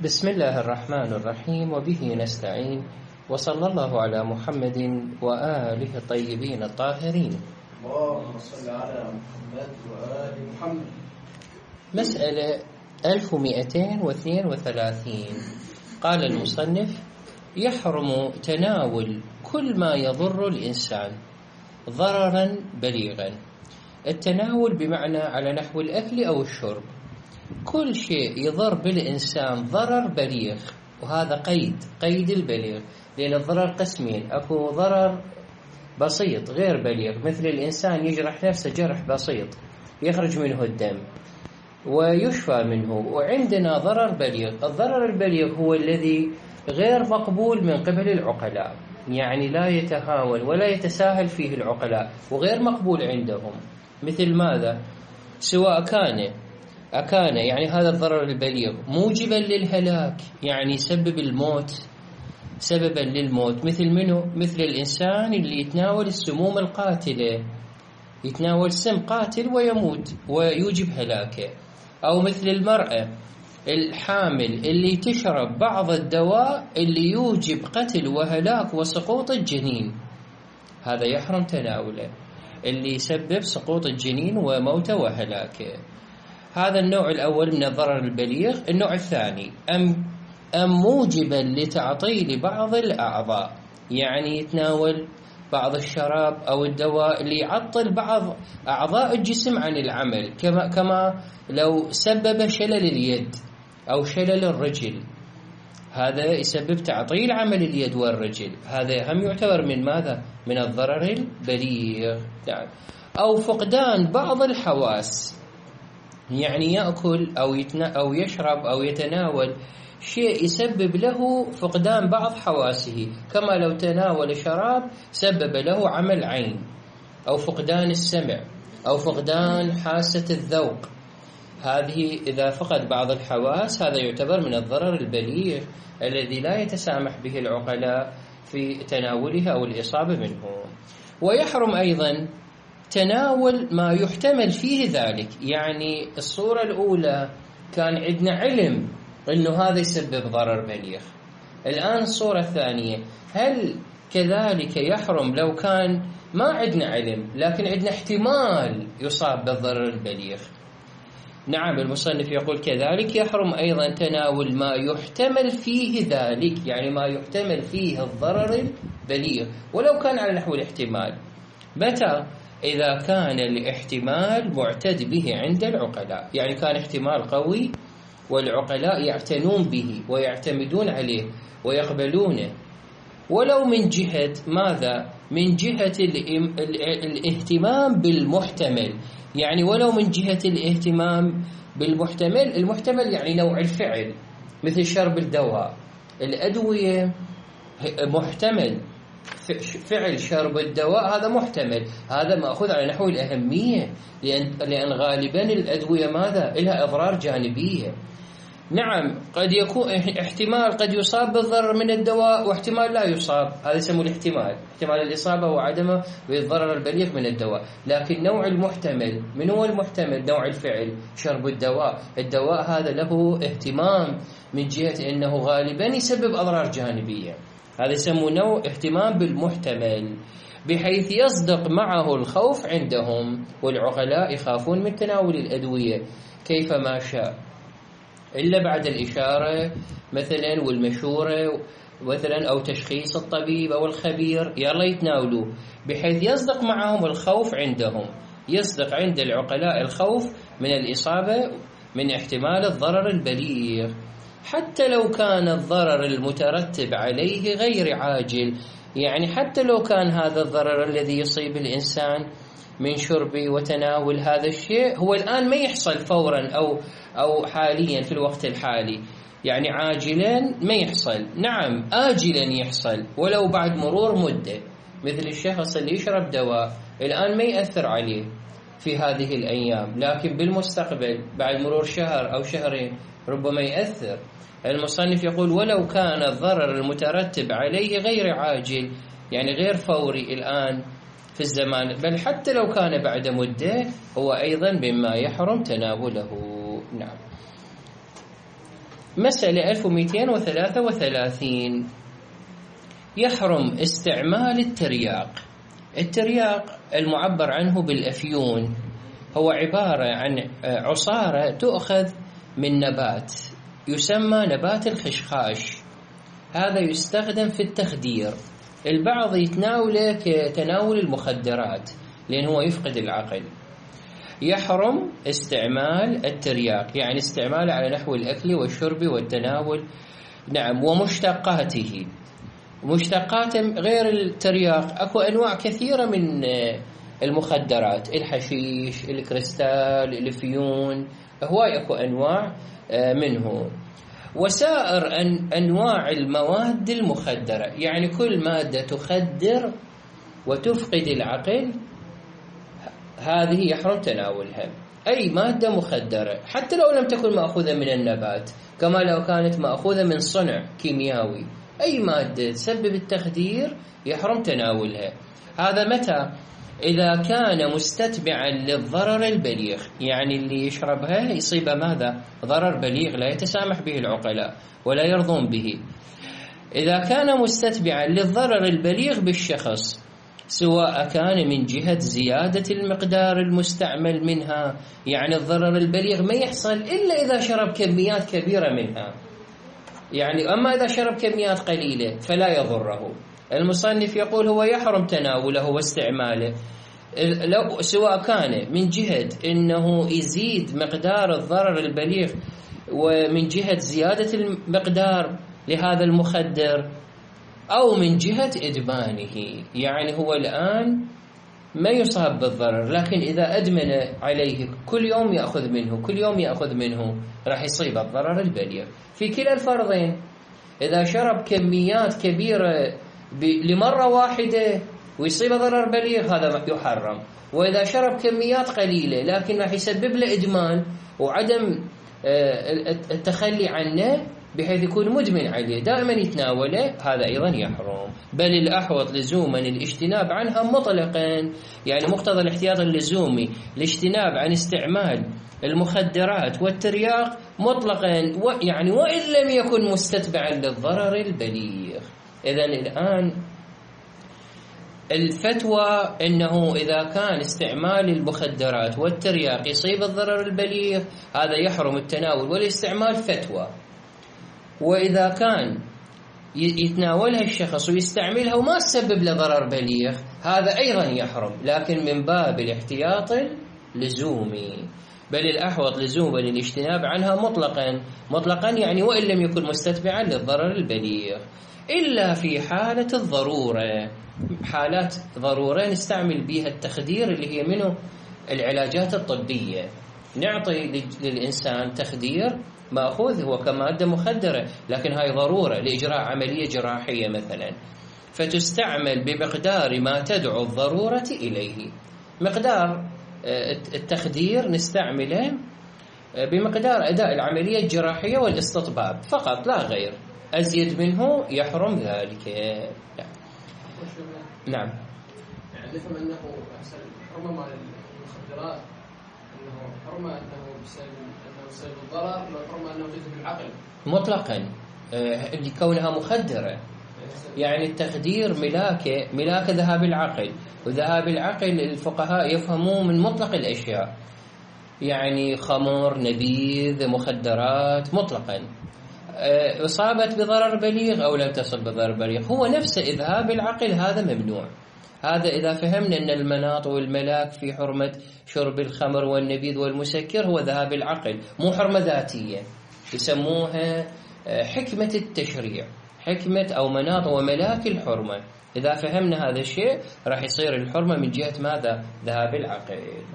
بسم الله الرحمن الرحيم، وبه نستعين، وصلى الله على محمد وآله الطيبين الطاهرين. اللهم صل على محمد وآل محمد. مسألة 1232. قال المصنف: يحرم تناول كل ما يضر الإنسان ضررا بليغا. التناول بمعنى على نحو الأكل أو الشرب، كل شيء يضر بالإنسان ضرر بليغ، وهذا قيد البليغ، لأن الضرر قسمين: أكو ضرر بسيط غير بليغ، مثل الإنسان يجرح نفسه جرح بسيط يخرج منه الدم ويشفى منه، وعندنا ضرر بليغ. الضرر البليغ هو الذي غير مقبول من قبل العقلاء، يعني لا يتهاون ولا يتساهل فيه العقلاء، وغير مقبول عندهم. مثل ماذا؟ سواء أكان يعني هذا الضرر البليغ موجبا للهلاك، يعني يسبب الموت، سببا للموت، مثل منه؟ مثل الإنسان اللي يتناول السموم القاتلة، يتناول سم قاتل ويموت ويوجب هلاكه. أو مثل المرأة الحامل اللي تشرب بعض الدواء اللي يوجب قتل وهلاك وسقوط الجنين، هذا يحرم تناوله، اللي يسبب سقوط الجنين وموته وهلاكه. هذا النوع الأول من الضرر البليغ. النوع الثاني: أم موجبا لتعطيل بعض الأعضاء، يعني يتناول بعض الشراب أو الدواء اللي يعطل بعض أعضاء الجسم عن العمل، كما لو سبب شلل اليد أو شلل الرجل، هذا يسبب تعطيل عمل اليد والرجل، هذا هم يعتبر من ماذا؟ من الضرر البليغ. أو فقدان بعض الحواس، يعني يأكل أو يشرب أو يتناول شيء يسبب له فقدان بعض حواسه، كما لو تناول شراب سبب له عمل عين، أو فقدان السمع، أو فقدان حاسة الذوق. هذه إذا فقد بعض الحواس هذا يعتبر من الضرر البليغ الذي لا يتسامح به العقلاء في تناوله أو الإصابة منه. ويحرم أيضا تناول ما يحتمل فيه ذلك، يعني الصورة الأولى كان عندنا علم أنه هذا يسبب ضرر بليغ. الآن الصورة الثانية، هل كذلك يحرم لو كان ما عندنا علم لكن عندنا احتمال يصاب بالضرر البليغ؟ نعم، المصنف يقول كذلك يحرم أيضا تناول ما يحتمل فيه ذلك، يعني ما يحتمل فيه الضرر البليغ ولو كان على نحو الاحتمال. متى؟ إذا كان الاحتمال معتد به عند العقلاء، يعني كان احتمال قوي والعقلاء يعتنون به ويعتمدون عليه ويقبلونه، ولو من جهة ماذا؟ من جهة الاهتمام بالمحتمل، يعني ولو من جهة الاهتمام بالمحتمل. المحتمل يعني نوع الفعل، مثل شرب الدواء، الأدوية محتمل، فعل شرب الدواء هذا محتمل، هذا مأخوذ على نحو الأهمية، لأن غالبا الأدوية ماذا؟ لها أضرار جانبية. نعم، قد يكون احتمال قد يصاب بالضرر من الدواء واحتمال لا يصاب، هذا يسمى الاحتمال، احتمال الإصابة وعدمه بالضرر البليغ من الدواء. لكن نوع المحتمل، من هو المحتمل؟ نوع الفعل شرب الدواء هذا له اهتمام من جهة أنه غالبا يسبب أضرار جانبية، هذا يسمونه نوع اهتمام بالمحتمل، بحيث يصدق معه الخوف عندهم، والعقلاء يخافون من تناول الأدوية كيفما شاء إلا بعد الإشارة مثلا والمشورة مثلا، أو تشخيص الطبيب أو الخبير، يلا يتناولوه، بحيث يصدق معهم الخوف عندهم، يصدق عند العقلاء الخوف من الإصابة من احتمال الضرر البليغ، حتى لو كان الضرر المترتب عليه غير عاجل، يعني حتى لو كان هذا الضرر الذي يصيب الإنسان من شرب وتناول هذا الشيء هو الآن ما يحصل فورا أو حاليا في الوقت الحالي، يعني عاجلا ما يحصل، نعم آجلا يحصل ولو بعد مرور مدة، مثل الشخص اللي يشرب دواء الآن ما يأثر عليه في هذه الأيام، لكن بالمستقبل بعد مرور شهر أو شهرين ربما يأثر. المصنف يقول: ولو كان الضرر المترتب عليه غير عاجل، يعني غير فوري الآن في الزمان، بل حتى لو كان بعد مدة هو أيضا مما يحرم تناوله. نعم. مسألة 1233 يحرم استعمال الترياق. الترياق المعبر عنه بالأفيون هو عبارة عن عصارة تؤخذ من نبات يسمى نبات الخشخاش. هذا يستخدم في التخدير. البعض يتناوله كتناول المخدرات لأنه يفقد العقل. يحرم استعمال الترياق، يعني استعماله على نحو الأكل والشرب والتناول. نعم، ومشتقاته. مشتقات غير الترياق أكو أنواع كثيرة من المخدرات، الحشيش، الكريستال، الفيون، هواي أكو أنواع منه. وسائر أنواع المواد المخدرة، يعني كل مادة تخدر وتفقد العقل هذه يحرم تناولها. أي مادة مخدرة حتى لو لم تكن مأخوذة من النبات، كما لو كانت مأخوذة من صنع كيميائي، أي مادة تسبب التخدير يحرم تناولها. هذا متى؟ إذا كان مستتبعا للضرر البليغ، يعني اللي يشربها يصيبه ماذا؟ ضرر بليغ لا يتسامح به العقلاء ولا يرضون به. إذا كان مستتبعا للضرر البليغ بالشخص، سواء كان من جهة زيادة المقدار المستعمل منها، يعني الضرر البليغ ما يحصل إلا إذا شرب كميات كبيرة منها، يعني أما إذا شرب كميات قليلة فلا يضره. المصنف يقول هو يحرم تناوله واستعماله لو سواء كان من جهة إنه يزيد مقدار الضرر البليغ ومن جهة زيادة المقدار لهذا المخدر، أو من جهة إدمانه، يعني هو الآن ما يصاب بالضرر لكن إذا أدمن عليه كل يوم يأخذ منه كل يوم يأخذ منه راح يصيب الضرر البليغ. في كلا الفرضين، إذا شرب كميات كبيرة لمرة واحدة ويصيب ضرر بليغ هذا يحرم، وإذا شرب كميات قليلة لكن راح يسبب له إدمان وعدم التخلي عنه بحيث يكون مدمن عليه دائما يتناوله، هذا أيضا يحرم. بل الأحوط لزوما الاجتناب عنها مطلقا، يعني مقتضى الاحتياط اللزومي الاجتناب عن استعمال المخدرات والترياق مطلقا، يعني وإن لم يكن مستتبعا للضرر البليغ. إذن الآن الفتوى أنه إذا كان استعمال المخدرات والترياق يصيب الضرر البليغ هذا يحرم التناول والاستعمال فتوى، وإذا كان يتناولها الشخص ويستعملها وما تسبب له ضرر بليغ هذا أيضا يحرم، لكن من باب الاحتياط اللزومي. بل الأحوط لزوما الاجتناب عنها مطلقا يعني وإن لم يكن مستتبعا للضرر البليغ، إلا في حالة الضرورة. حالات ضرورة نستعمل بها التخدير اللي هي منه العلاجات الطبية، نعطي للإنسان تخدير مأخوذ هو كمادة مخدرة لكن هاي ضرورة لإجراء عملية جراحية مثلا، فتستعمل بمقدار ما تدعو الضرورة إليه. مقدار التخدير نستعمله بمقدار أداء العملية الجراحية والاستطباب فقط لا غير، أزيد منه يحرم ذلك. نعم. يعني نفهم أنه حرمة مع المخدرات أنه حرمة أنه بسبب الضرر، لا حرمة أنه يذهب العقل مطلقا لكونها مخدرة. يعني التخدير ملاك ذهاب العقل، وذهاب العقل الفقهاء يفهموه من مطلق الأشياء، يعني خمر، نبيذ، مخدرات مطلقا، أصابت بضرر بليغ أو لم تصل بضرر بليغ، هو نفس إذهاب العقل هذا ممنوع. هذا إذا فهمنا أن المناط والملاك في حرمة شرب الخمر والنبيذ والمسكر هو ذهاب العقل، مو حرمة ذاتية، يسموها حكمة التشريع، حكمة أو مناط وملاك الحرمة. إذا فهمنا هذا الشيء راح يصير الحرمة من جهة ماذا؟ ذهاب العقل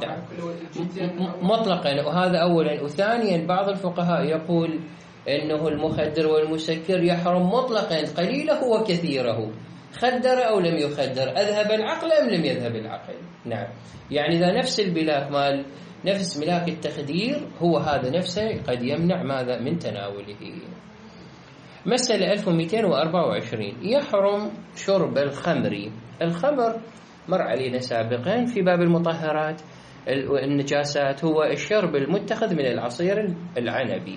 مطلقا. وهذا أولا. وثانيا بعض الفقهاء يقول إنه المخدر والمسكر يحرم مطلقا قليله وكثيره، خدر أو لم يخدر، أذهب العقل أم لم يذهب العقل. نعم، يعني إذا نفس الملاك مال نفس ملاك التخدير هو هذا نفسه قد يمنع ماذا؟ من تناوله. مسألة 1224 يحرم شرب الخمر. الخمر مر علينا سابقا في باب المطهرات والنجاسات، هو الشرب المتخذ من العصير العنبي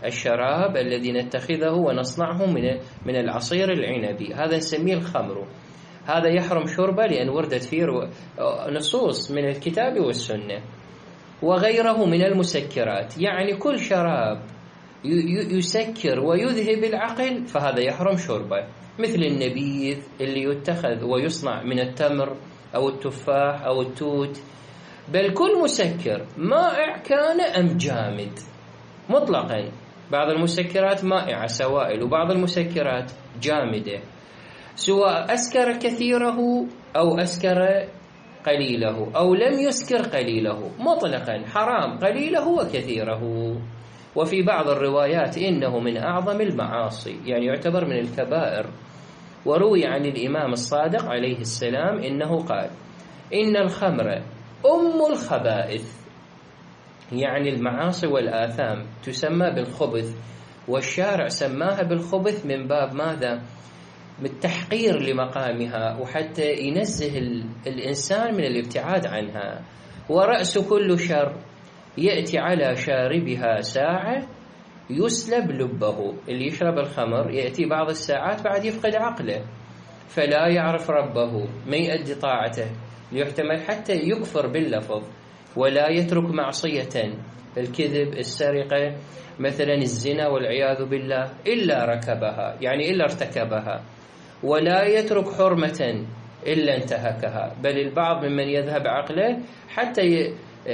الشراب الذي نتخذه ونصنعه من العصير العنبي، هذا نسميه الخمر. هذا يحرم شربه لأن وردت فيه نصوص من الكتاب والسنة. وغيره من المسكرات، يعني كل شراب يسكر ويذهب العقل فهذا يحرم شربه، مثل النبيذ اللي يتخذ ويصنع من التمر أو التفاح أو التوت. بل كل مسكر مائع كان أم جامد مطلقا. بعض المسكرات مائعة سوائل، وبعض المسكرات جامدة، سواء أسكر كثيره أو أسكر قليله أو لم يسكر قليله، مطلقا حرام قليله وكثيره. وفي بعض الروايات إنه من أعظم المعاصي، يعني يعتبر من الكبائر. وروي عن الإمام الصادق عليه السلام إنه قال: إن الخمر أم الخبائث، يعني المعاصي والآثام تسمى بالخبث، والشارع سماها بالخبث من باب ماذا؟ بالتحقير لمقامها، وحتى ينزه الإنسان من الابتعاد عنها. ورأس كل شر يأتي على شاربها ساعة يسلب لبه. اللي يشرب الخمر يأتي بعض الساعات بعد يفقد عقله، فلا يعرف ربه، ما يؤدي طاعته، ليحتمل حتى يكفر باللفظ، ولا يترك معصية، الكذب، السرقة، مثلا الزنا والعياذ بالله، إلا ركبها، يعني إلا ارتكبها. ولا يترك حرمة إلا انتهكها. بل البعض ممن يذهب عقله حتى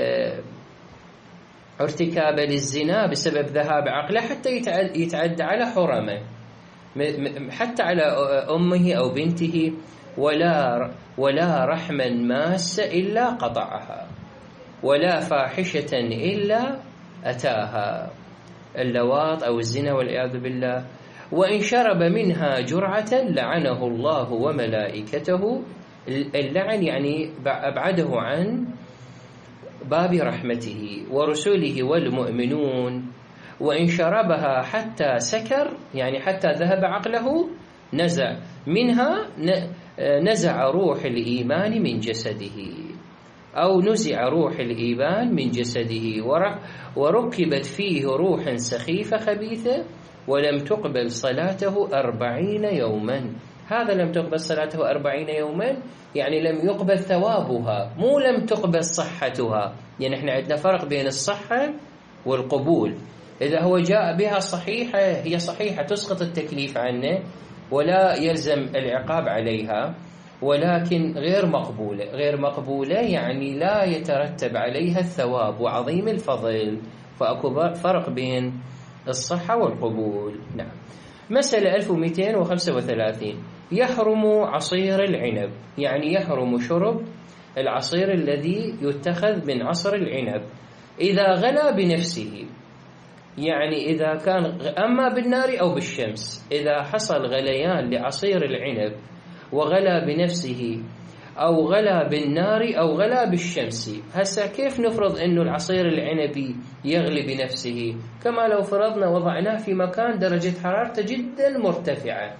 ارتكاب للزنا بسبب ذهاب عقله حتى يتعدى على حرمه، حتى على أمه أو بنته. ولا رحما ماسة إلا قطعها، ولا فاحشة إلا أتاها، اللواط أو الزنا والعياذ بالله. وإن شرب منها جرعة لعنه الله وملائكته. اللعن يعني أبعده عن باب رحمته، ورسله والمؤمنون. وإن شربها حتى سكر، يعني حتى ذهب عقله، نزع منها نزع روح الإيمان من جسده، أو نزع روح الإيمان من جسده، وركبت فيه روح سخيفة خبيثة، ولم تقبل صلاته 40 يوما. هذا لم تقبل صلاته 40 يوما يعني لم يقبل ثوابها، مو لم تقبل صحتها. يعني احنا عندنا فرق بين الصحة والقبول. إذا هو جاء بها صحيحة، هي صحيحة تسقط التكليف عنه ولا يلزم العقاب عليها، ولكن غير مقبولة يعني لا يترتب عليها الثواب وعظيم الفضل. فأكو فرق بين الصحة والقبول. نعم. مسألة 1235: يحرم عصير العنب، يعني يحرم شرب العصير الذي يتخذ من عصر العنب إذا غلى بنفسه، يعني إذا كان أما بالنار أو بالشمس. إذا حصل غليان لعصير العنب وغلى بنفسه أو غلى بالنار أو غلى بالشمس، هسا كيف نفرض أنه العصير العنبي يغلي بنفسه؟ كما لو فرضنا وضعناه في مكان درجة حرارته جدا مرتفعة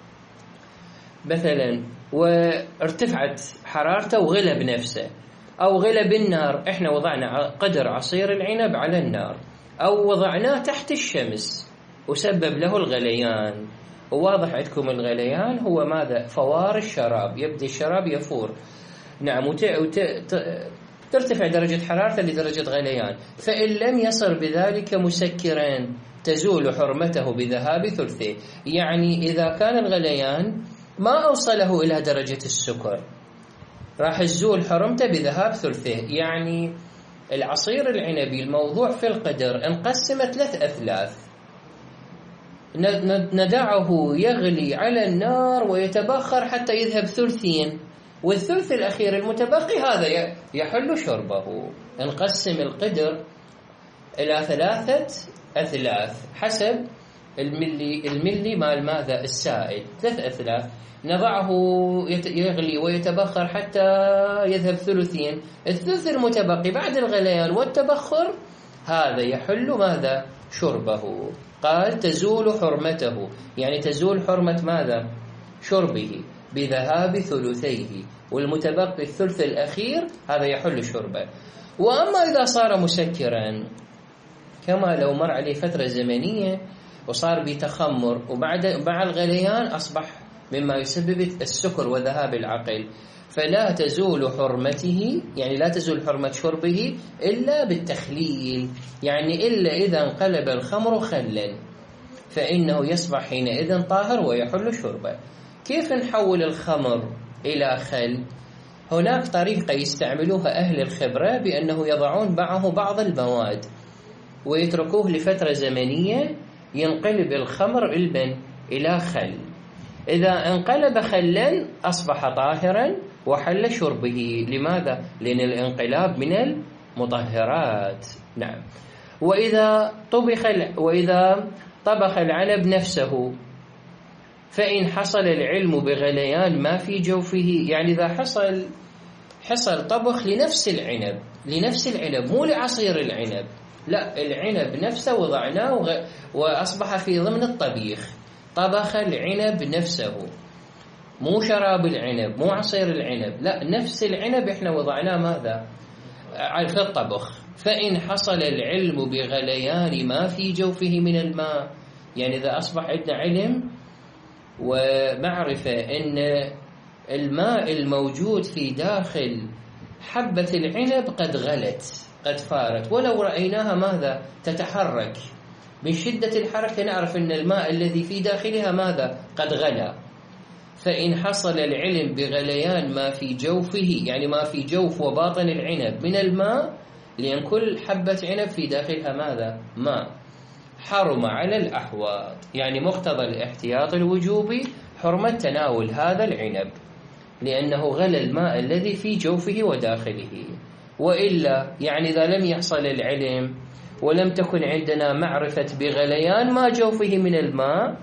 مثلا، وارتفعت حرارته وغلى بنفسه، أو غلى بالنار. إحنا وضعنا قدر عصير العنب على النار، أو وضعناه تحت الشمس وسبب له الغليان. وواضح عندكم الغليان هو ماذا؟ فوار الشراب، يبدأ الشراب يفور. نعم. ترتفع درجة حرارته لدرجة غليان. فإن لم يصر بذلك مسكرا تزول حرمته بذهاب ثلثه. يعني إذا كان الغليان ما أوصله إلى درجة السكر راح تزول حرمته بذهاب ثلثه. يعني العصير العنبي الموضوع في القدر انقسم 3 أثلاث، ندعه يغلي على النار ويتبخر حتى يذهب ثلثين، والثلث الأخير المتبقي هذا يحل شربه. انقسم القدر إلى 3 أثلاث حسب الملي مال ماذا؟ السائل. 3 أثلاث نضعه يغلي ويتبخر حتى يذهب ثلثين، الثلث المتبقي بعد الغليان والتبخر هذا يحل ماذا؟ شربه. قال تزول حرمته، يعني تزول حرمة ماذا؟ شربه بذهاب ثلثيه، والمتبقي الثلث الأخير هذا يحل شربه. وأما إذا صار مسكرا كما لو مر عليه فترة زمنية وصار بتخمر وبعد مع الغليان أصبح مما يسبب السكر وذهاب العقل، فلا تزول حرمته، يعني لا تزول حرمة شربه إلا بالتخليل، يعني إلا إذا انقلب الخمر خلا فإنه يصبح حينئذ طاهر ويحل شربه. كيف نحول الخمر إلى خل؟ هناك طريقة يستعملوها أهل الخبرة، بأنه يضعون معه بعض المواد ويتركوه لفترة زمنية ينقلب الخمر إلى خل. إذا انقلب خلا أصبح طاهرا وحل شربه. لماذا؟ لأن الانقلاب من المطهرات. نعم. وإذا طبخ العنب نفسه فإن حصل العلم بغليان ما في جوفه، يعني إذا حصل طبخ لنفس العنب مو لعصير العنب، لا، العنب نفسه وضعناه وأصبح في ضمن الطبيخ. طبخ العنب نفسه، مو شراب العنب، مو عصير العنب، لا، نفس العنب احنا وضعناه ماذا؟ في الطبخ. فإن حصل العلم بغليان ما في جوفه من الماء، يعني إذا أصبح عندنا علم ومعرفة أن الماء الموجود في داخل حبة العنب قد غلت، قد فارت، ولو رأيناها ماذا؟ تتحرك، من شدة الحركة نعرف أن الماء الذي في داخلها ماذا؟ قد غلى. فإن حصل العلم بغليان ما في جوفه، يعني ما في جوف وباطن العنب من الماء، لأن كل حبة عنب في داخلها ماذا؟ ماء، حرم على الأحواض، يعني مقتضى الاحتياط الوجوبي حرمة تناول هذا العنب لأنه غلى الماء الذي في جوفه وداخله. وإلا يعني إذا لم يحصل العلم ولم تكن عندنا معرفة بغليان ما جوفه من الماء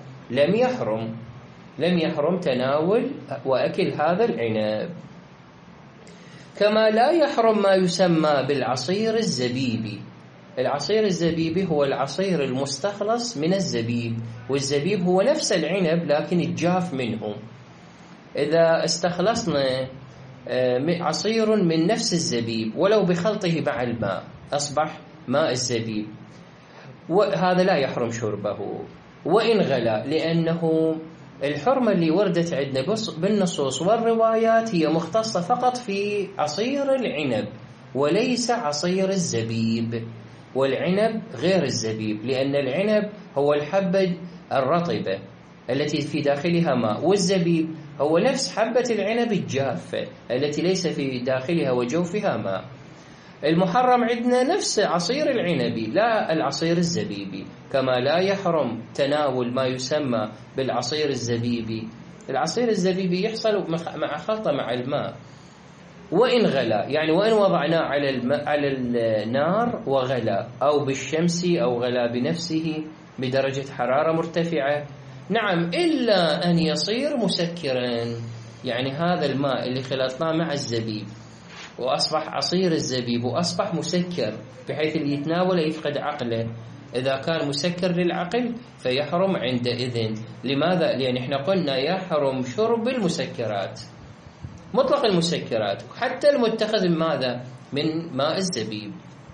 لم يحرم تناول وأكل هذا العنب. كما لا يحرم ما يسمى بالعصير الزبيبي. العصير الزبيبي هو العصير المستخلص من الزبيب، والزبيب هو نفس العنب لكن الجاف منه. إذا استخلصنا عصير من نفس الزبيب ولو بخلطه مع الماء أصبح ماء الزبيب، وهذا لا يحرم شربه وإن غلا، لأنه الحرمة اللي وردت عندنا بالنصوص والروايات هي مختصة فقط في عصير العنب وليس عصير الزبيب، والعنب غير الزبيب، لأن العنب هو الحبة الرطبة التي في داخلها ماء، والزبيب هو نفس حبة العنب الجافة التي ليس في داخلها وجوفها ماء. المحرم عندنا نفس عصير العنبي لا العصير الزبيبي. كما لا يحرم تناول ما يسمى بالعصير الزبيبي. العصير الزبيبي يحصل مع خلطة مع الماء وإن غلا، يعني وإن وضعناه على النار وغلا، أو بالشمس أو غلا بنفسه بدرجة حرارة مرتفعة، نعم، إلا أن يصير مسكرا، يعني هذا الماء اللي خلطناه مع الزبيب وأصبح عصير الزبيب وأصبح مسكر بحيث اللي يتناوله يفقد عقله، إذا كان مسكر للعقل فيحرم عندئذ. لماذا؟ لأن احنا قلنا يحرم شرب المسكرات، مطلق المسكرات، حتى المتخذ من ماذا؟ من ماء الزبيب.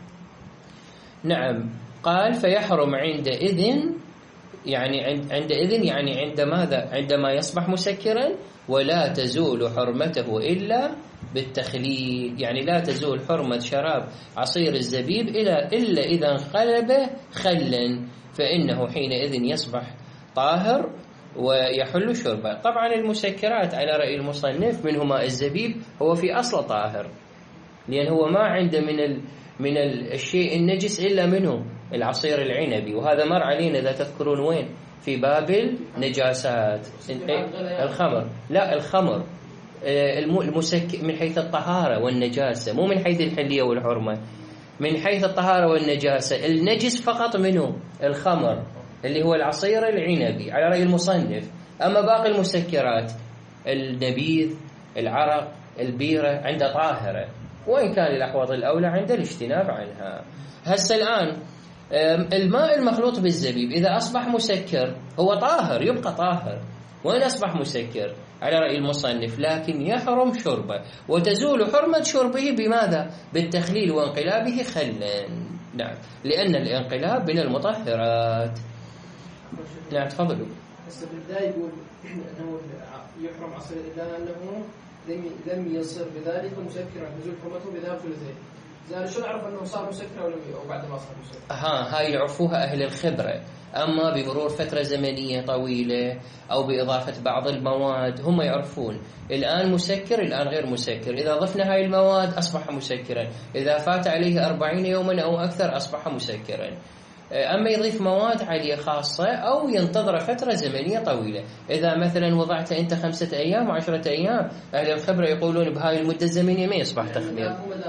نعم، قال فيحرم عندئذ، يعني عندئذ يعني عند ماذا؟ عندما يصبح مسكرا، ولا تزول حرمته إلا بالتخليل، يعني لا تزول حرمة شراب عصير الزبيب إلا إذا انقلب خلا، فإنه حينئذ يصبح طاهر ويحل شربه. طبعا المسكرات على رأي المصنف منه ماء الزبيب هو في أصل طاهر، لأن هو ما عنده من الشيء النجس إلا منه العصير العنبي، وهذا مر علينا إذا تذكرون وين؟ في باب النجاسات. الخمر، لا، الخمر المسكر من حيث الطهارة والنجاسة، مو من حيث الحلية والحرمة، من حيث الطهارة والنجاسة. النجس فقط منه الخمر اللي هو العصير العنبي على رأي المصنف، أما باقي المسكرات النبيذ، العرق، البيرة عند طاهرة، وإن كان الأحوط الأولى عند الاجتناب عنها. هسه الآن الماء المخلوط بالزبيب إذا أصبح مسكر هو طاهر، يبقى طاهر، وإن أصبح مسكر على رأي المصنف، لكن يحرم شربه، وتزول حرمة شربه بماذا؟ بالتخليل وانقلابه خلا. نعم، لأن الانقلاب من المطهرات. نعم تفضلوا. بس بالبداية يقول أنه يحرم عصير إلا أنه لم يصير بذلك مسكرا نزول حرمته بذهاب ثلثين. زين شو نعرف أنه صار مسكر أو بعد ما صار مسكر؟ هاي يعرفوها أهل الخبرة، أما بمرور فترة زمنية طويلة أو بإضافة بعض المواد هم يعرفون الآن مسكر الآن غير مسكر. إذا ضفنا هاي المواد أصبح مسكرا، إذا فات عليه 40 يوما أو أكثر أصبح مسكرا. أما يضيف مواد عالية خاصة أو ينتظر فترة زمنية طويلة. إذا مثلا وضعت أنت 5 أيام و10 أيام، أهل الخبرة يقولون بهاي المدة الزمنية ما يصبح تخمير.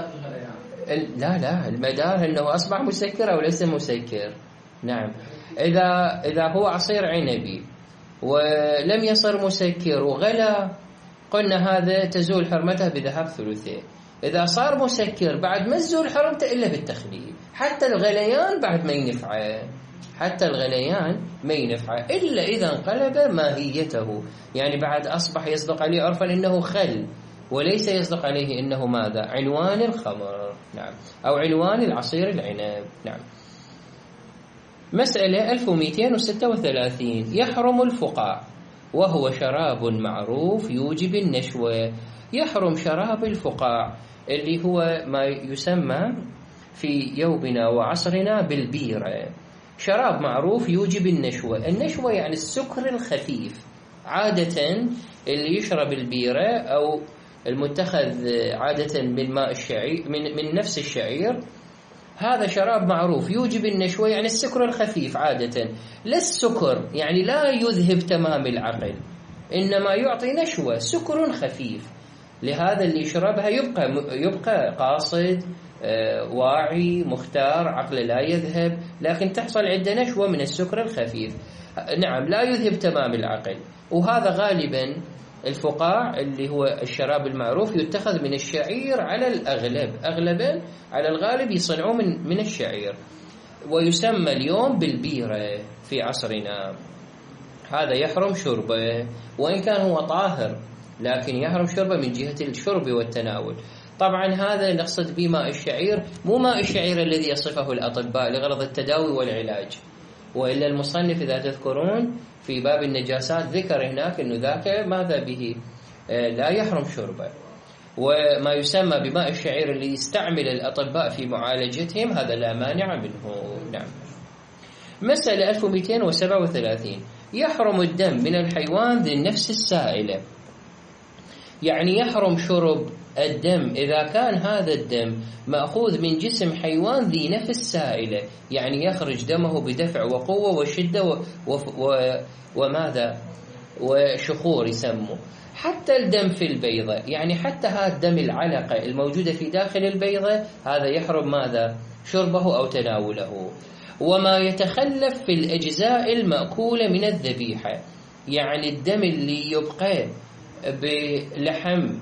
لا المدار أنه أصبح مسكر أو ليس مسكر. نعم، إذا هو عصير عنبي ولم يصير مسكر وغلى، قلنا هذا تزول حرمته بذهاب ثلثين. إذا صار مسكر بعد ما تزول حرمته إلا بالتخليل، حتى الغليان بعد ما ينفعه، حتى الغليان ما ينفعه إلا إذا انقلب ماهيته، يعني بعد أصبح يصدق عليه عرفا إنه خل وليس يصدق عليه إنه ماذا؟ عنوان الخمر. نعم، أو عنوان العصير العنب. نعم. مسألة 1236. يحرم الفقاع وهو شراب معروف يوجب النشوة. يحرم شراب الفقاع اللي هو ما يسمى في يومنا وعصرنا بالبيرة، شراب معروف يوجب النشوة. النشوة يعني السكر الخفيف. عادة اللي يشرب البيرة أو المتخذ عادة من ماء الشعير من نفس الشعير، هذا شراب معروف يوجب النشوة، يعني السكر الخفيف عادة، لا السكر يعني لا يذهب تمام العقل، إنما يعطي نشوة، سكر خفيف. لهذا اللي يشربها يبقى قاصد، واعي، مختار، عقله لا يذهب، لكن تحصل عنده نشوة من السكر الخفيف. نعم، لا يذهب تمام العقل. وهذا غالبا الفقاع اللي هو الشراب المعروف يتخذ من الشعير على الأغلب، أغلبا على الغالب يصنعوه من الشعير، ويسمى اليوم بالبيرة في عصرنا. هذا يحرم شربه وإن كان هو طاهر، لكن يحرم شربه من جهة الشرب والتناول. طبعا هذا نقصد به ماء الشعير، مو ماء الشعير الذي يصفه الأطباء لغرض التداوي والعلاج، وإلا المصنف إذا تذكرون في باب النجاسات ذكر هناك أنه ذاك ماذا به لا يحرم شربه. وما يسمى بماء الشعير اللي يستعمل الأطباء في معالجتهم هذا لا مانع منه. نعم. مسألة 1237. يحرم الدم من الحيوان ذي النفس السائلة، يعني يحرم شرب الدم إذا كان هذا الدم مأخوذ من جسم حيوان ذي نفس سائلة، يعني يخرج دمه بدفع وقوة وشدة وماذا وشخور يسموه. حتى الدم في البيضة، يعني حتى هذا دم العلقة الموجودة في داخل البيضة، هذا يحرم ماذا؟ شربه أو تناوله. وما يتخلف في الأجزاء المأكولة من الذبيحة، يعني الدم اللي يبقى بلحم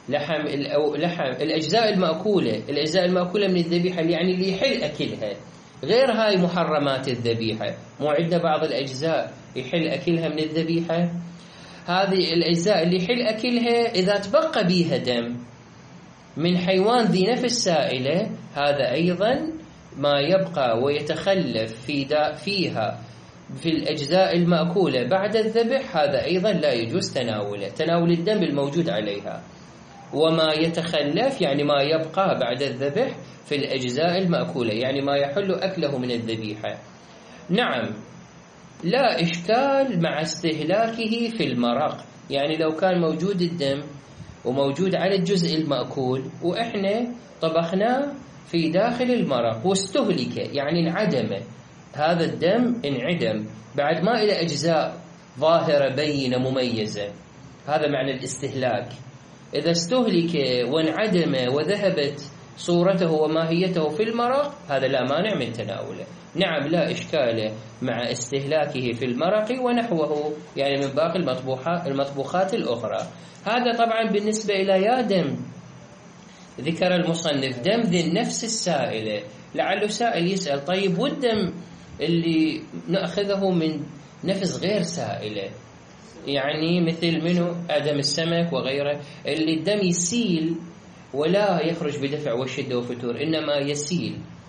الأجزاء المأكولة من الذبيحة، يعني اللي يحل أكلها، غير هاي محرمات الذبيحة. مو عندنا بعض الأجزاء يحل أكلها من الذبيحة، هذه الأجزاء اللي يحل أكلها إذا تبقى بيها دم من حيوان ذي نفس سائلة، هذا أيضا ما يبقى ويتخلف فيها في الأجزاء المأكولة بعد الذبح، هذا أيضا لا يجوز تناوله، تناول الدم الموجود عليها. وما يتخلف يعني ما يبقى بعد الذبح في الأجزاء المأكولة، يعني ما يحل أكله من الذبيحة. نعم، لا إشكال مع استهلاكه في المرق، يعني لو كان موجود الدم وموجود على الجزء المأكول وإحنا طبخناه في داخل المرق واستهلك، يعني انعدم هذا الدم، انعدم بعد ما إلى أجزاء ظاهرة بينة مميزة، هذا معنى الاستهلاك. إذا استهلك وانعدم وذهبت صورته وماهيته في المرق، هذا لا مانع من تناوله. نعم، لا إشكال مع استهلاكه في المرق ونحوه، يعني من باقي المطبوخات الأخرى. هذا طبعا بالنسبة إلى يا دم ذكر المصنف دم ذي النفس السائلة. لعله سائل يسأل طيب والدم اللي نأخذه من نفس غير سائلة، يعني مثل منه آدم السمك وغيره، اللي الدم يسيل ولا يخرج بدفع وشدة وفتور، إنما يسيل،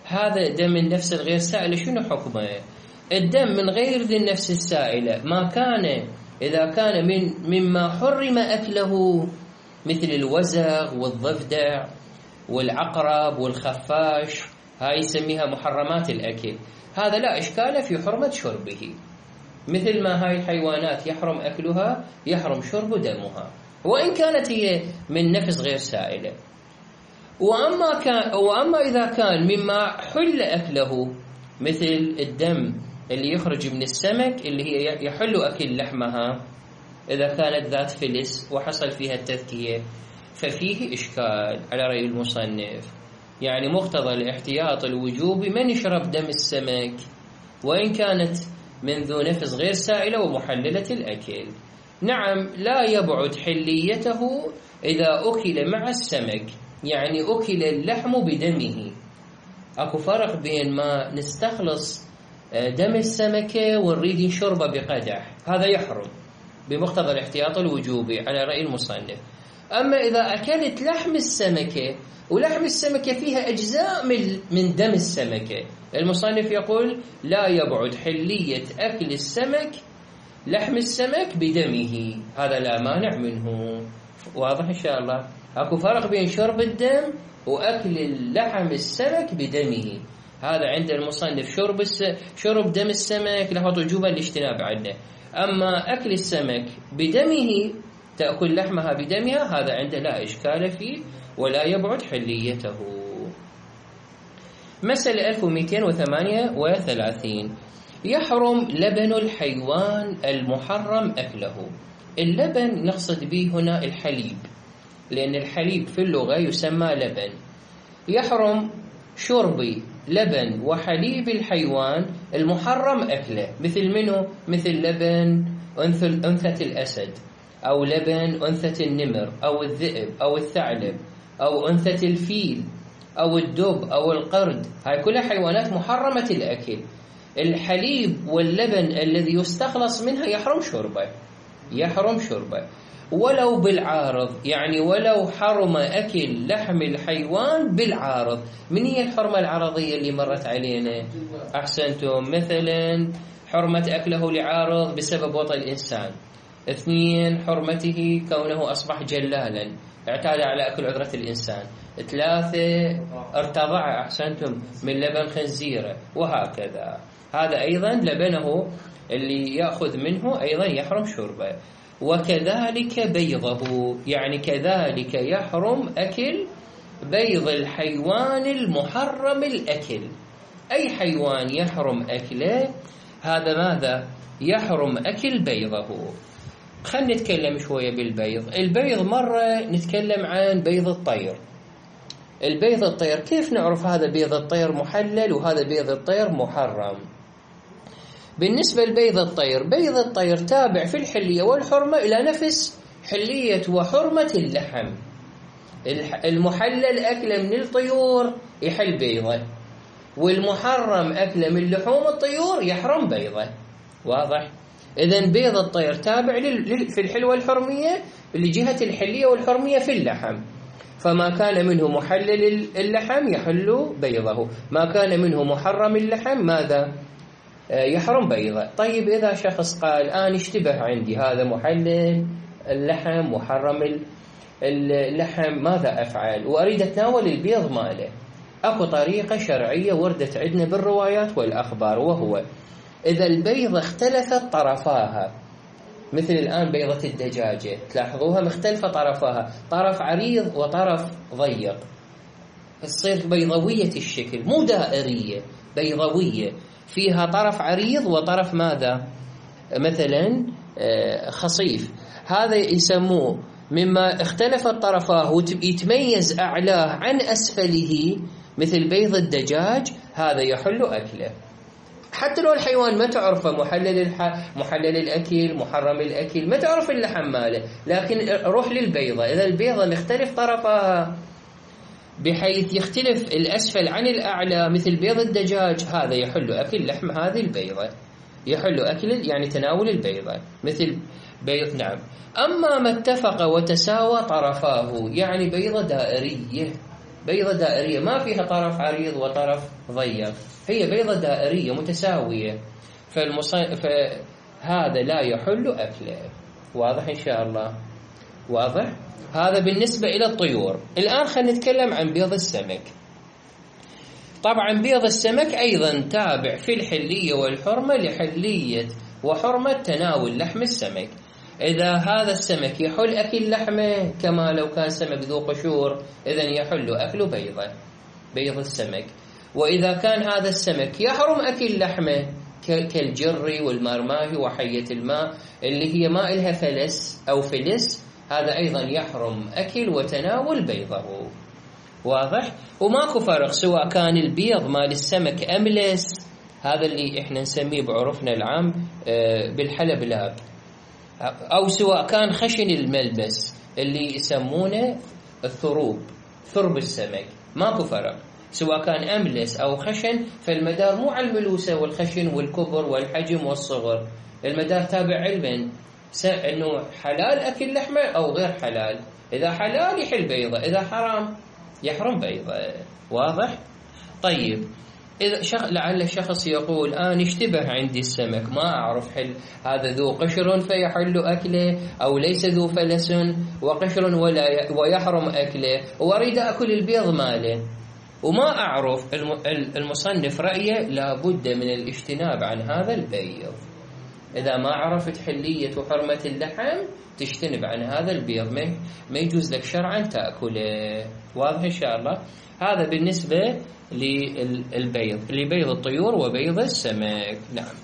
هذا دم النفس الغير سائلة شنو حكمه؟ الدم من غير ذي النفس السائلة ما كان، إذا كان مما حرم أكله مثل الوزغ والضفدع والعقرب والخفاش، هاي يسميها محرمات الأكل، هذا لا إشكال في حرمة شربه. مثل ما هاي الحيوانات يحرم أكلها يحرم شرب دمها، وإن كانت هي من نفس غير سائلة. وأما إذا كان مما حل أكله مثل الدم اللي يخرج من السمك اللي هي يحل أكل لحمها، إذا كانت ذات فلس وحصل فيها التذكية ففيه إشكال على رأي المصنف. يعني مقتضى الاحتياط الوجوبي من يشرب دم السمك وإن كانت من ذو نفس غير سائلة ومحللة الأكل. نعم لا يبعد حليته إذا أكل مع السمك، يعني أكل اللحم بدمه. أكو فرق بين ما نستخلص دم السمكة ونريد نشربه بقدح، هذا يحرم بمقتضى الاحتياط الوجوبي على رأي المصنف. أما إذا أكلت لحم السمكة ولحم السمكة فيها أجزاء من دم السمكة، المصنف يقول لا يبعد حلية أكل السمك لحم السمك بدمه، هذا لا مانع منه. واضح إن شاء الله؟ أكو فرق بين شرب الدم وأكل لحم السمك بدمه. هذا عند المصنف شرب دم السمك له وجوبا الاجتناب عنه، أما أكل السمك بدمه تأكل لحمها بدمها هذا عنده لا إشكال فيه ولا يبعد حليته. مسألة 1238 يحرم لبن الحيوان المحرم أكله. اللبن نقصد به هنا الحليب، لأن الحليب في اللغة يسمى لبن. يحرم شرب لبن وحليب الحيوان المحرم أكله، مثل منه؟ مثل لبن أنثى الأسد، أو لبن أنثى النمر أو الذئب أو الثعلب، أو أنثى الفيل أو الدب أو القرد، هاي كلها حيوانات محرمة الأكل. الحليب واللبن الذي يستخلص منها يحرم شربه ولو بالعارض، يعني ولو حرم أكل لحم الحيوان بالعارض. من هي الحرمة العرضية اللي مرت علينا؟ أحسنتم، مثلا حرمة أكله لعارض بسبب وطئ الإنسان. 2 حرمته كونه أصبح جلالا اعتاد على أكل عذرة الإنسان. 3 ارتضع أحسنتم من لبن خنزيرة، وهكذا. هذا أيضا لبنه اللي يأخذ منه أيضا يحرم شربه. وكذلك بيضه، يعني كذلك يحرم أكل بيض الحيوان المحرم الأكل. أي حيوان يحرم أكله هذا ماذا؟ يحرم أكل بيضه. خلنا نتكلم شوية بالبيض. البيض مرة نتكلم عن بيض الطير. البيض الطير كيف نعرف هذا بيض الطير محلل وهذا بيض الطير محرم؟ بالنسبة لبيض الطير، بيض الطير تابع في الحلية والحرمة إلى نفس حلية وحرمة اللحم. المحلل أكله من الطيور يحل بيضه، والمحرم أكله من لحوم الطيور يحرم بيضه. واضح؟ إذن بيض الطير تابع في الحل والحرمية لجهة الحلية والحرمية في اللحم، فما كان منه محلل اللحم يحل بيضه، ما كان منه محرم اللحم ماذا؟ يحرم بيضه. طيب إذا شخص قال أنا اشتبه عندي هذا محلل اللحم محرم اللحم، ماذا أفعل؟ وأريد أتناول البيض ماله. أكو طريقة شرعية وردت عندنا بالروايات والأخبار، وهو إذا البيضة اختلفت طرفاها، مثل الآن بيضة الدجاجة تلاحظوها مختلفة طرفاها، طرف عريض وطرف ضيق، تصير بيضوية الشكل، مو دائرية، بيضوية فيها طرف عريض وطرف ماذا؟ مثلا خصيف. هذا يسموه مما اختلفت طرفاه ويتميز أعلاه عن أسفله، مثل بيض الدجاج، هذا يحل أكله. حتى لو الحيوان ما تعرفه محلل الأكل محرم الأكل، ما تعرف اللحم ماله، لكن روح للبيضة، إذا البيضة مختلف طرفها بحيث يختلف الأسفل عن الأعلى مثل بيض الدجاج، هذا يحل أكل لحم هذه البيضة، يحل أكل يعني تناول البيضة مثل بيض. نعم. أما ما اتفق وتساوى طرفاه، يعني بيضة دائرية ما فيها طرف عريض وطرف ضيق، هي بيضة دائرية متساوية، فهذا لا يحل أكله. واضح إن شاء الله؟ واضح؟ هذا بالنسبة إلى الطيور. الآن خلينا نتكلم عن بيض السمك. طبعا بيض السمك أيضا تابع في الحلية والحرمة لحلية وحرمة تناول لحم السمك. إذا هذا السمك يحل أكل لحمه كما لو كان سمك ذو قشور، إذن يحل أكل بيض السمك. وإذا كان هذا السمك يحرم أكل لحمه كالجري والمرماهي وحية الماء اللي هي ما إلها فلس أو فلس، هذا أيضا يحرم أكل وتناول بيضه. واضح؟ وماكو فرق سواء كان البيض مال السمك أملس، هذا اللي إحنا نسميه بعرفنا العام بالحلبلاب، أو سواء كان خشن الملبس اللي يسمونه الثروب، ثرب السمك، ماكو فرق. سواء كان أملس أو خشن، فالمدار مو على الملوسة والخشن والكبر والحجم والصغر، المدار تابع علما أنه حلال أكل لحمه أو غير حلال. إذا حلال يحل بيضة، إذا حرام يحرم بيضة. واضح؟ طيب، إذا لعل الشخص يقول أنا اشتبه عندي السمك، ما أعرف هذا ذو قشر فيحل أكله أو ليس ذو فلس وقشر ويحرم أكله، وأريد أكل البيض ماله وما أعرف. المصنف رأيه لابد من الاجتناب عن هذا البيض. إذا ما عرفت حلية وحرمة اللحم تجتنب عن هذا البيض، ما يجوز لك شرعا تأكله. واضح إن شاء الله؟ هذا بالنسبة لبيض الطيور وبيض السمك. نعم.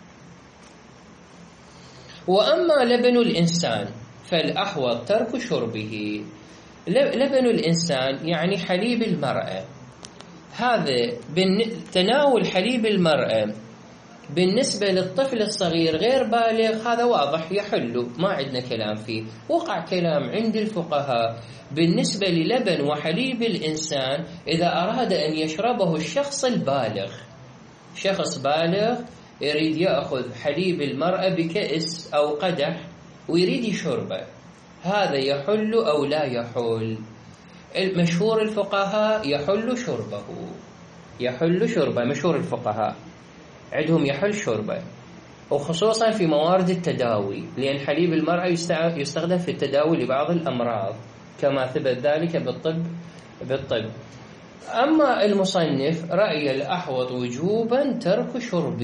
وأما لبن الإنسان فالأحوط ترك شربه. لبن الإنسان يعني حليب المرأة، هذا تناول حليب المرأة بالنسبة للطفل الصغير غير بالغ هذا واضح يحل، ما عندنا كلام فيه. وقع كلام عند الفقهاء بالنسبة للبن وحليب الإنسان إذا أراد أن يشربه الشخص البالغ، شخص بالغ يريد يأخذ حليب المرأة بكأس أو قدح ويريد يشربه، هذا يحل أو لا يحل؟ مشهور الفقهاء يحل شربه، مشهور الفقهاء عندهم يحل شربه، وخصوصا في موارد التداوي، لأن حليب المرأة يستخدم في التداوي لبعض الأمراض كما ثبت ذلك بالطب. أما المصنف رأي الأحوط وجوبا ترك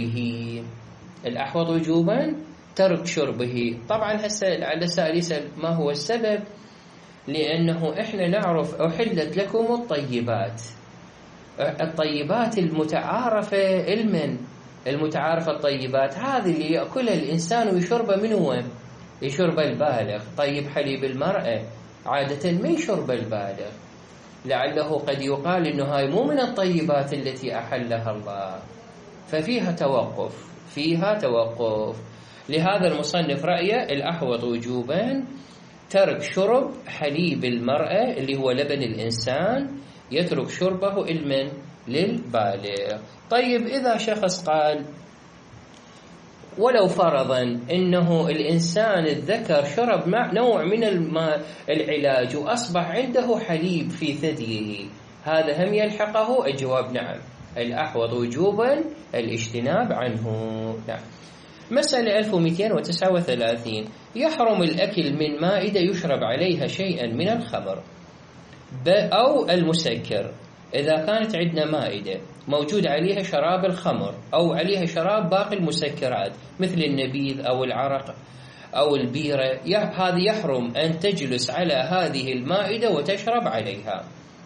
شربه. طبعا هسه على سائل يسأل ما هو السبب، لأنه إحنا نعرف أحلت لكم الطيبات المتعارفة المتعارفة الطيبات هذه اللي يأكلها الإنسان ويشربها من هو؟ يشرب البالغ. طيب حليب المرأة عادة ما يشرب البالغ، لعله قد يقال إنه هاي مو من الطيبات التي أحلها الله، ففيها توقف. لهذا المصنف رأيه الأحوط وجوبا ترك شرب حليب المرأة اللي هو لبن الإنسان، يترك شربه للبالغ. طيب إذا شخص قال ولو فرضا إنه الإنسان الذكر شرب نوع من العلاج وأصبح عنده حليب في ثدييه، هذا هم يلحقه؟ الجواب نعم، الأحوط وجوبا الاجتناب عنه. نعم. مسألة 1239. يحرم الأكل من مائدة يشرب عليها شيئا من الخمر أو المسكر. إذا كانت عندنا مائدة موجود عليها شراب الخمر أو عليها شراب باقي المسكرات مثل النبيذ أو العرق أو البيرة، هذه يحرم أن تجلس على هذه المائدة وتشرب عليها.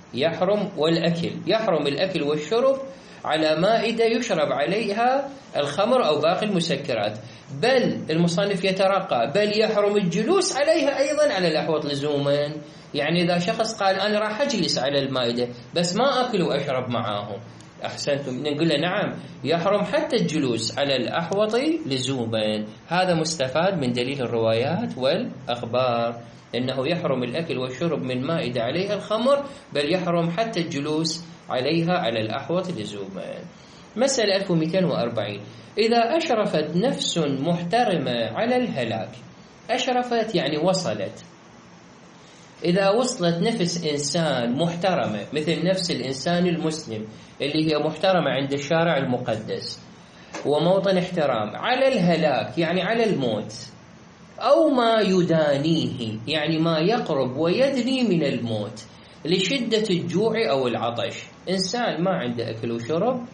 يحرم الأكل والشرب على مائدة يشرب عليها الخمر أو باقي المسكرات، بل المصنف يترقى بل يحرم الجلوس عليها أيضا على الأحوط لزوما. يعني إذا شخص قال أنا راح أجلس على المائدة بس ما أكل وأشرب معاهم، أحسنتم، نقول له نعم يحرم حتى الجلوس على الأحوط لزوما. هذا مستفاد من دليل الروايات والأخبار، إنه يحرم الأكل والشرب من مائدة عليها الخمر، بل يحرم حتى الجلوس عليها على الأحوط لزوما. مسألة 1240. إذا أشرفت نفس محترمة على الهلاك، أشرفت يعني وصلت، إذا وصلت نفس إنسان محترمة مثل نفس الإنسان المسلم اللي هي محترمة عند الشارع المقدس وموطن احترام، على الهلاك يعني على الموت، أو ما يدانيه يعني ما يقرب ويدني من الموت لشدة الجوع أو العطش، إنسان ما عنده أكل وشرب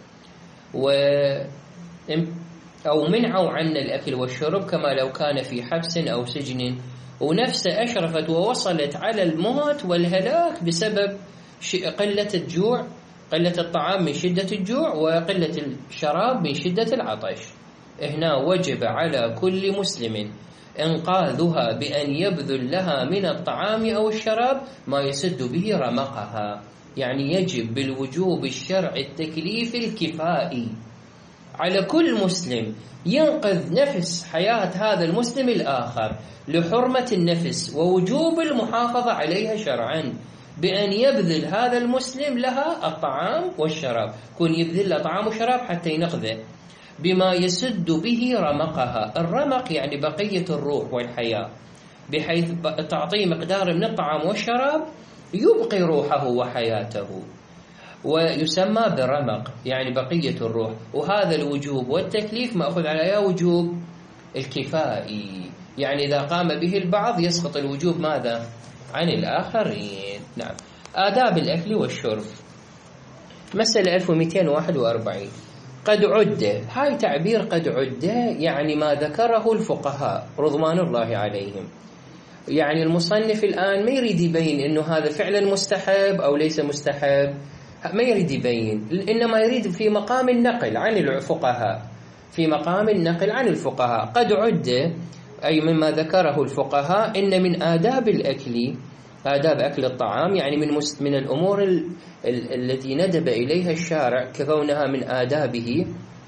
أو منعوا عنا الأكل والشرب كما لو كان في حبس أو سجن، ونفسه أشرفت ووصلت على الموت والهلاك بسبب قلة الجوع، قلة الطعام من شدة الجوع وقلة الشراب من شدة العطش. هنا وجب على كل مسلم إنقاذها بأن يبذل لها من الطعام أو الشراب ما يسد به رمقها، يعني يجب بالوجوب الشرعي التكليف الكفائي على كل مسلم ينقذ نفس حياة هذا المسلم الآخر لحرمة النفس ووجوب المحافظة عليها شرعا، بأن يبذل هذا المسلم لها الطعام والشراب، كون يبذل لها طعام وشراب حتى ينقذه بما يسد به رمقها. الرمق يعني بقية الروح والحياة، بحيث تعطيه مقدار من الطعام والشراب يبقي روحه وحياته، ويسمى برمق يعني بقية الروح. وهذا الوجوب والتكليف مأخذ على وجوب الكفائي، يعني إذا قام به البعض يسقط الوجوب ماذا؟ عن الآخرين. نعم. آداب الأكل والشرب، مسألة 1241. قد عد، هاي تعبير قد عد يعني ما ذكره الفقهاء رضوان الله عليهم، يعني المصنف الآن ما يريد يبين إنه هذا فعلا مستحب أو ليس مستحب، ما يريد يبين، إنما يريد في مقام النقل عن الفقهاء، في مقام النقل عن الفقهاء. قد عد أي مما ذكره الفقهاء إن من آداب الأكل، آداب أكل الطعام يعني من الأمور التي ندب إليها الشارع ككونها من آدابه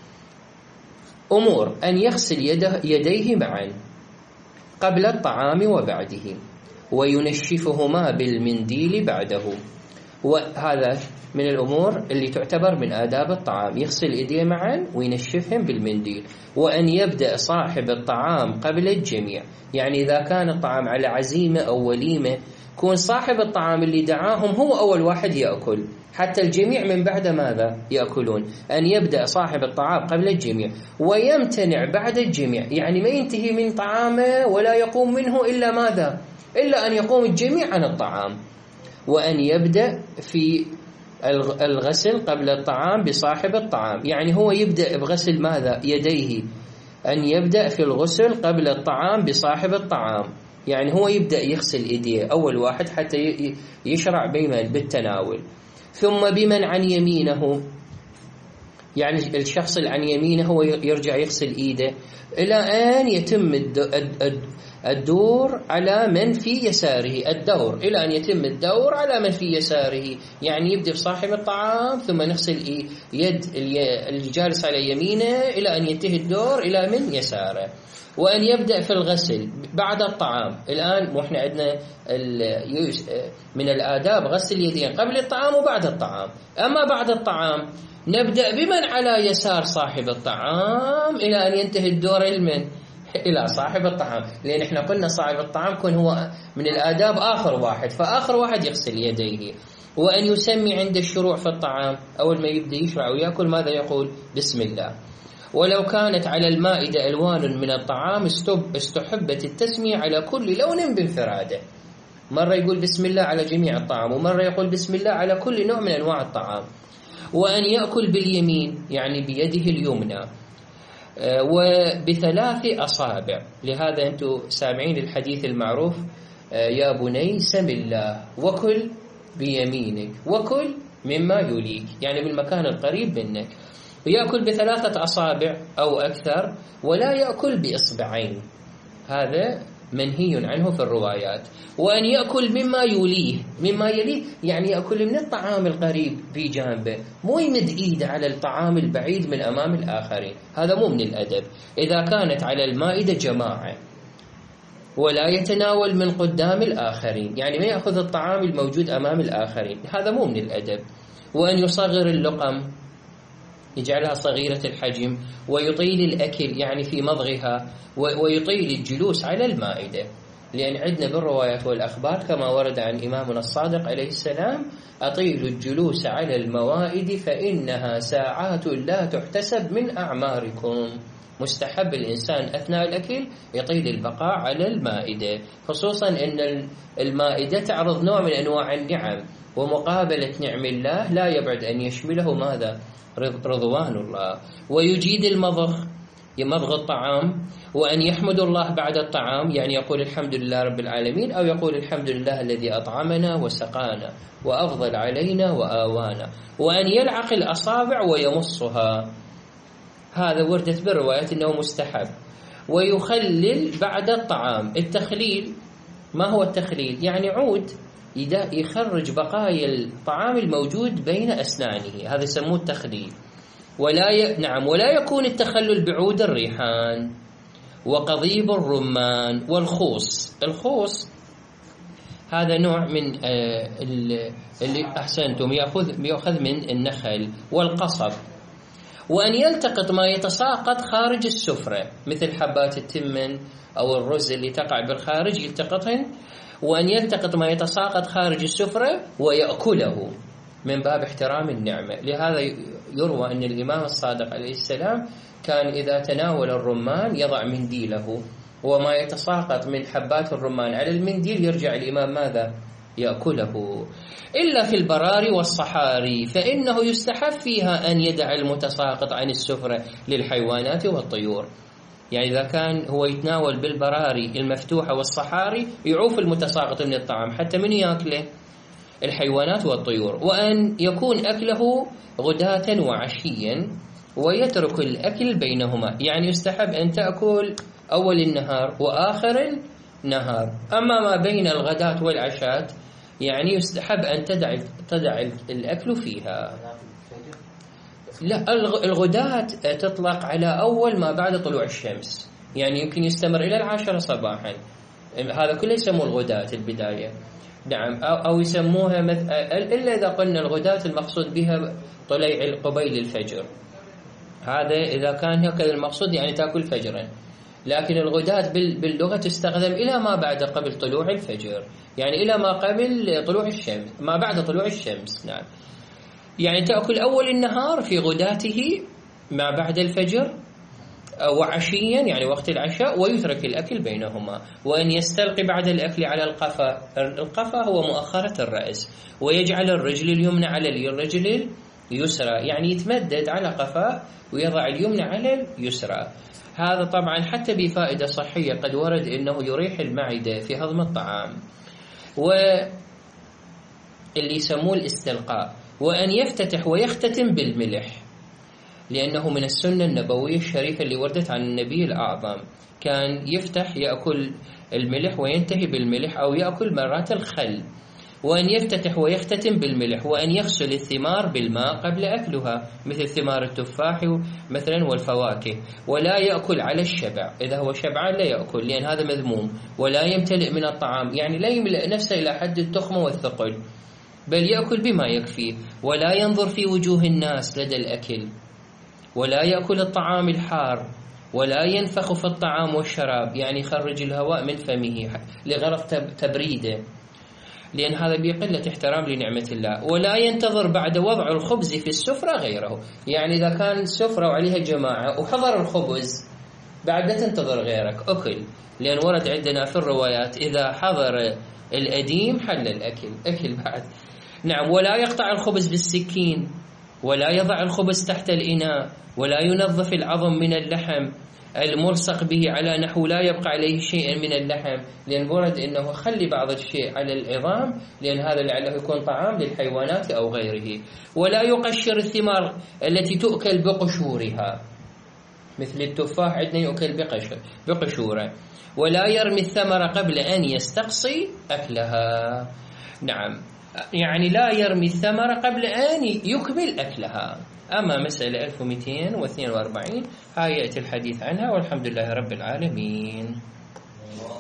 أمور أن يغسل يديه معا قبل الطعام وبعده وينشفهما بالمنديل بعده. وهذا من الأمور اللي تعتبر من آداب الطعام، يغسل يديه معا وينشفهم بالمنديل. وأن يبدأ صاحب الطعام قبل الجميع، يعني إذا كان الطعام على عزيمة أو وليمة يكون صاحب الطعام اللي دعاهم هو أول واحد يأكل حتى الجميع من بعد ماذا يأكلون. أن يبدأ صاحب الطعام قبل الجميع ويمتنع بعد الجميع، يعني ما ينتهي من طعامه ولا يقوم منه إلا ماذا؟ إلا أن يقوم الجميع عن الطعام. وأن يبدأ في الغسل قبل الطعام بصاحب الطعام، يعني هو يبدأ بغسل ماذا؟ يديه. أن يبدأ في الغسل قبل الطعام بصاحب الطعام، يعني هو يبدأ يغسل إيديه أول واحد حتى يشرع بالتناول. ثم بمن عن يمينه، يعني الشخص اللي عن يمينه هو يرجع يغسل إيده إلى أن يتم الدور على من في يساره، الدور إلى أن يتم الدور على من في يساره، يعني يبدأ بصاحب الطعام ثم نغسل يد الجالس على يمينه إلى أن ينتهي الدور إلى من يساره. وأن يبدأ في الغسل بعد الطعام. الآن وإحنا عندنا من الآداب غسل اليدين قبل الطعام وبعد الطعام. أما بعد الطعام نبدأ بمن على يسار صاحب الطعام إلى أن ينتهي الدور إلى صاحب الطعام، لأن إحنا قلنا صاحب الطعام كون هو من الآداب آخر واحد، فآخر واحد يغسل يديه. وأن يسمي عند الشروع في الطعام، أول ما يبدأ يشرع ويأكل ماذا يقول؟ بسم الله. ولو كانت على المائدة ألوان من الطعام استحبت التسمية على كل لون بانفراده، مرة يقول بسم الله على جميع الطعام ومرة يقول بسم الله على كل نوع من أنواع الطعام. وأن يأكل باليمين يعني بيده اليمنى وبثلاث أصابع. لهذا أنتم سامعين الحديث المعروف يا بني سم الله وكل بيمينك وكل مما يليك، يعني من المكان القريب منك. ويأكل بثلاثة أصابع أو أكثر، ولا يأكل بإصبعين، هذا منهي عنه في الروايات. وأن يأكل مما يليه يعني يأكل من الطعام القريب في جانبه، مو يمد إيده على الطعام البعيد من أمام الآخرين، هذا مو من الأدب. إذا كانت على المائدة جماعة ولا يتناول من قدام الآخرين، يعني ما يأخذ الطعام الموجود أمام الآخرين، هذا مو من الأدب. وأن يصغر اللقم يجعلها صغيرة الحجم، ويطيل الأكل يعني في مضغها، ويطيل الجلوس على المائدة. لأن عندنا بالروايات والأخبار كما ورد عن إمامنا الصادق عليه السلام: أطيلوا الجلوس على الموائد فإنها ساعات لا تحتسب من أعماركم. مستحب الإنسان أثناء الأكل يطيل البقاء على المائدة، خصوصا أن المائدة تعرض نوع من أنواع النعم، ومقابلة نعم الله لا يبعد أن يشمله ماذا؟ رضوان الله. ويجيد المضغ، يمضغ الطعام، وأن يحمد الله بعد الطعام، يعني يقول الحمد لله رب العالمين، أو يقول الحمد لله الذي أطعمنا وسقانا وأفضل علينا وآوانا، وأن يلعق الأصابع ويمصها، هذا وردت بالروايات أنه مستحب. ويخلل بعد الطعام. التخليل ما هو التخليل؟ يعني عود يخرج بقايا الطعام الموجود بين أسنانه، هذا يسموه التخليل. ولا يكون التخلل بعود الريحان وقضيب الرمان والخوص. الخوص هذا نوع من اللي أحسنتم يأخذ من النخل والقصب. وأن يلتقط ما يتساقط خارج السفرة مثل حبات التمن أو الرز اللي تقع بالخارج يلتقطهن، وأن يلتقط ما يتساقط خارج السفرة ويأكله من باب احترام النعمة. لهذا يروى أن الإمام الصادق عليه السلام كان إذا تناول الرمان يضع منديله، وما يتساقط من حبات الرمان على المنديل يرجع الإمام ماذا؟ يأكله. إلا في البراري والصحاري فإنه يستحب فيها أن يدع المتساقط عن السفرة للحيوانات والطيور. يعني إذا كان هو يتناول بالبراري المفتوحة والصحاري يعوف المتساقط من الطعام، حتى من يأكله؟ الحيوانات والطيور. وأن يكون أكله غداة وعشيا ويترك الأكل بينهما، يعني يستحب أن تأكل أول النهار وآخر النهار، أما ما بين الغداة والعشاء يعني يستحب أن تدع الأكل فيها. لا، الغداة تطلق على أول ما بعد طلوع الشمس، يعني يمكن يستمر إلى 10 صباحا، هذا كله يسموه الغداة البداية. نعم، أو يسموها إلا إذا قلنا الغداة المقصود بها طليع قبيل الفجر، هذا إذا كان هكذا المقصود يعني تأكل فجرا. لكن الغداة باللغة تستخدم إلى ما بعد قبل طلوع الفجر، يعني إلى ما قبل طلوع الشمس، ما بعد طلوع الشمس. نعم، يعني تأكل أول النهار في غداته ما بعد الفجر، وعشيا يعني وقت العشاء، ويترك الأكل بينهما. وأن يستلقي بعد الأكل على القفا. القفا هو مؤخرة الرأس، ويجعل الرجل اليمنى على الرجل اليسرى، يعني يتمدد على قفاه ويضع اليمنى على اليسرى. هذا طبعا حتى بفائدة صحية قد ورد أنه يريح المعدة في هضم الطعام. واللي يسموه الاستلقاء. وأن يفتتح ويختتم بالملح، لأنه من السنة النبوية الشريفة اللي وردت عن النبي الأعظم، كان يفتح يأكل الملح وينتهي بالملح، أو يأكل مرات الخل. وأن يفتتح ويختتم بالملح. وأن يغسل الثمار بالماء قبل أكلها مثل ثمار التفاح مثلا والفواكه. ولا يأكل على الشبع، إذا هو شبعان لا يأكل لأن هذا مذموم. ولا يمتلئ من الطعام، يعني لا يملأ نفسه إلى حد التخمة والثقل، بل يأكل بما يكفيه. ولا ينظر في وجوه الناس لدى الأكل. ولا يأكل الطعام الحار. ولا ينفخ في الطعام والشراب، يعني يخرج الهواء من فمه لغرض تبريده، لأن هذا بقلة احترام لنعمة الله. ولا ينتظر بعد وضع الخبز في السفرة غيره، يعني إذا كان سفرة وعليها جماعة وحضر الخبز بعد لا تنتظر غيرك أكل، لأن ورد عندنا في الروايات إذا حضر الأديم حل الأكل، أكل بعد. نعم. ولا يقطع الخبز بالسكين. ولا يضع الخبز تحت الإناء. ولا ينظف العظم من اللحم الملصق به على نحو لا يبقى عليه شيء من اللحم، لأن ورد أنه خلي بعض الشيء على العظام، لأن هذا لعله يكون طعام للحيوانات أو غيره. ولا يقشر الثمار التي تؤكل بقشورها، مثل التفاح عندنا يؤكل بقشوره. ولا يرمي الثمرة قبل أن يستقصي أكلها. نعم، يعني لا يرمي الثمرة قبل أن يكمل أكلها. أما مسألة 1242 هاي يأتي الحديث عنها، والحمد لله رب العالمين.